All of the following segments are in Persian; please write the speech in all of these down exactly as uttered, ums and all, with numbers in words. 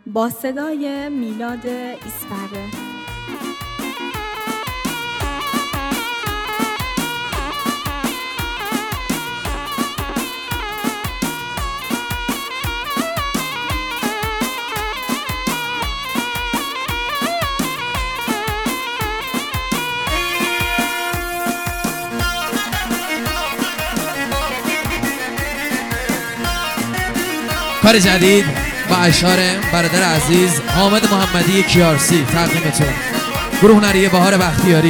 با صدای میلاد ایسپره. کار جدید و اشعار برادر عزیز حامد محمدی کیارسی تقدیمتون. گروه هنری بهار بختیاری.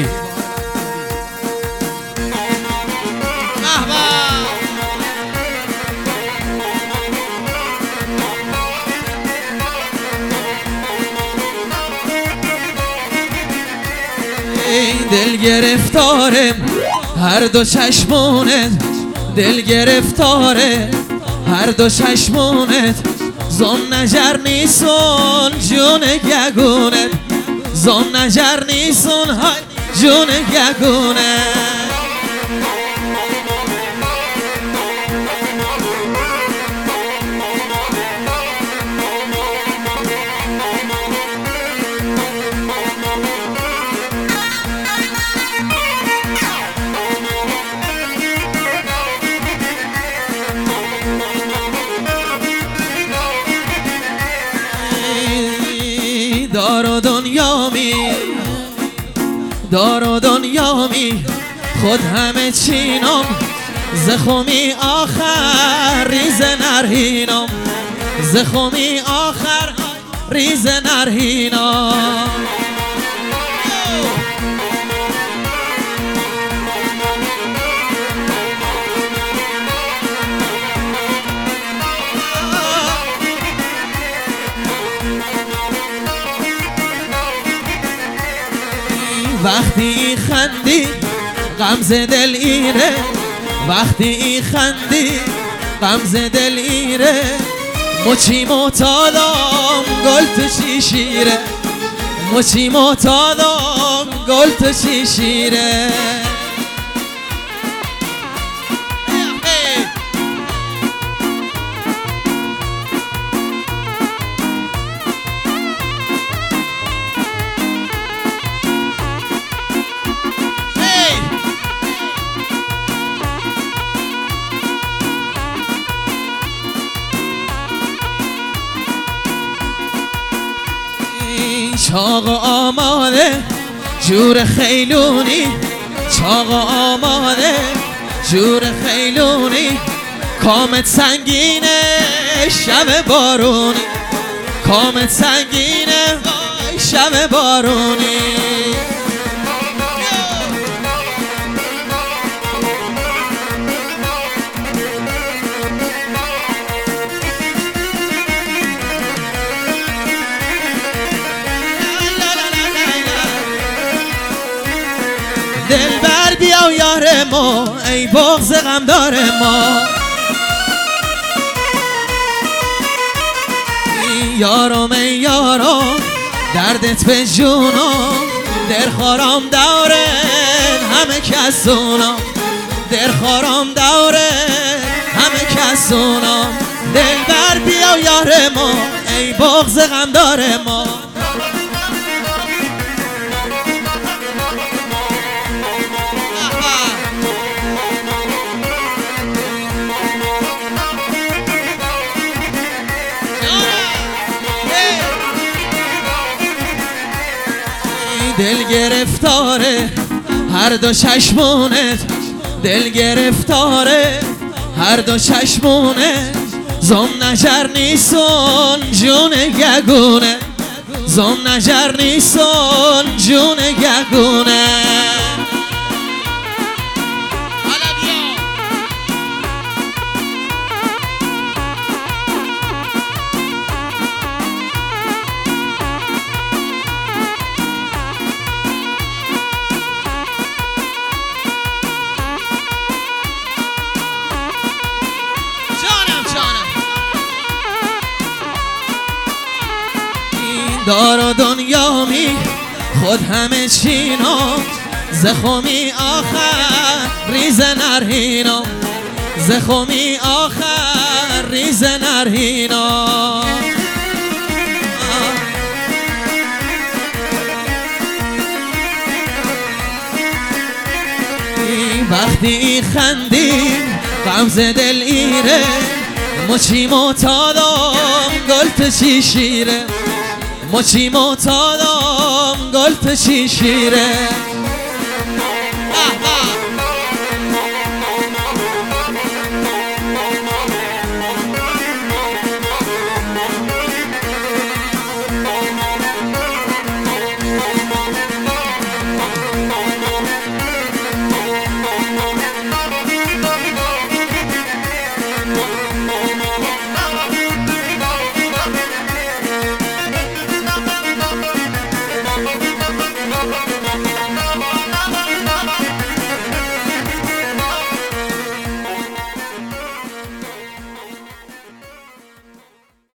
ای دل گرفتاره هر دو چشمونت، دل گرفتاره هر دو چشمونت، زن نجر نیسون جون گگونت، زن نجر نیسون های جون گگونت. دار و دنیا می دار و دنیا می خود همه چینم، زخمی آخر ریز نرهینم، زخمی آخر ریز نرهینم. وقتی خندی غمز دل ایره، وقتی خندی غمز دل ایره، مچی معتادم گل تو چی شیره، مچی معتادم گل تو چی شیره. چاق آماده جور خیلونی، چاق آماده جور خیلونی، کامت سنگینه شب بارونی، کامت سنگینه شب بارونی. دل بر بیا یار ما ای بغض غمدار ما، ای یارم ای یارم دردت به جونم، در خارم دوره همه کسونم، در خارم دوره همه کسونم. دل بر بیا یار ما ای بغض غمدار ما. دل گرفتاره هر دو چشمونت، دل گرفتاره هر دو چشمونت، زن نجر نیسون جون گگونه، زن نجر نیسون جون گگونه. دار و دنیا می خود همه چینم، زخمی آخر ریز نرهینم، زخمی آخر ریز نرهینم. وقتی خندیم غمزه دل ایره مچی معتادم گل پشی شیره مچی معتادم گل پشی شیره